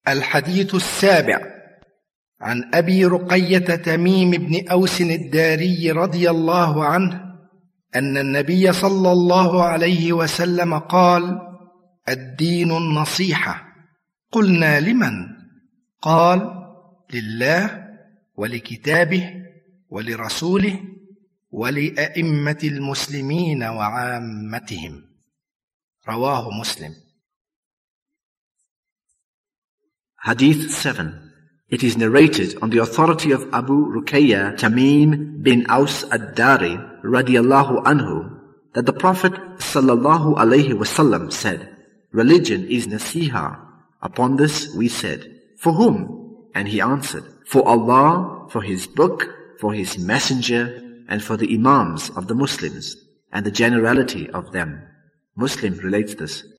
الحديث السابع. عن أبي رقية تميم بن أوس الداري رضي الله عنه أن النبي صلى الله عليه وسلم قال: الدين النصيحة. قلنا: لمن؟ قال: لله ولكتابه ولرسوله ولأئمة المسلمين وعامتهم. رواه مسلم. Hadith 7. It is narrated on the authority of Abu Ruqayya Tamim bin Aus ad-Dari radiyallahu anhu that the Prophet sallallahu alaihi wasallam said, religion is nasiha. Upon this we said, for whom? And he answered, for Allah, for His book, for His messenger, and for the imams of the Muslims, and the generality of them. Muslim relates this.